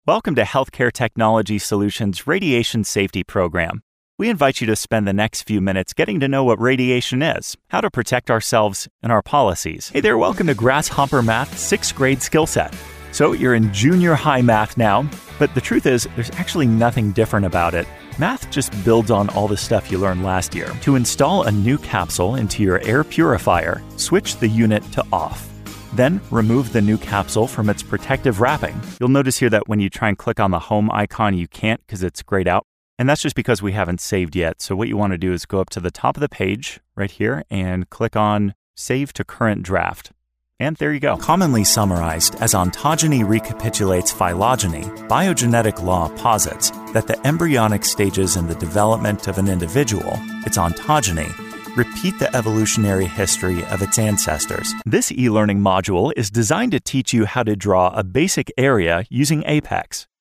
Welcome to Healthcare Technology Solutions Radiation Safety Program. We invite you to spend the next few minutes getting to know what radiation is, how to protect ourselves, and our policies. Hey there, welcome to Grasshopper Math 6th grade skill set. So you're in junior high math now, but the truth is there's actually nothing different about it. Math just builds on all the stuff you learned last year. To install a new capsule into your air purifier, switch the unit to off. Then remove the new capsule from its protective wrapping. You'll notice here that when you try and click on the home icon, you can't because it's grayed out. And that's just because we haven't saved yet. So what you want to do is go up to the top of the page right here and click on Save to Current Draft. And there you go. Commonly summarized as ontogeny recapitulates phylogeny, biogenetic law posits that the embryonic stages in the development of an individual, its ontogeny, repeat the evolutionary history of its ancestors. This e-learning module is designed to teach you how to draw a basic area using Apex.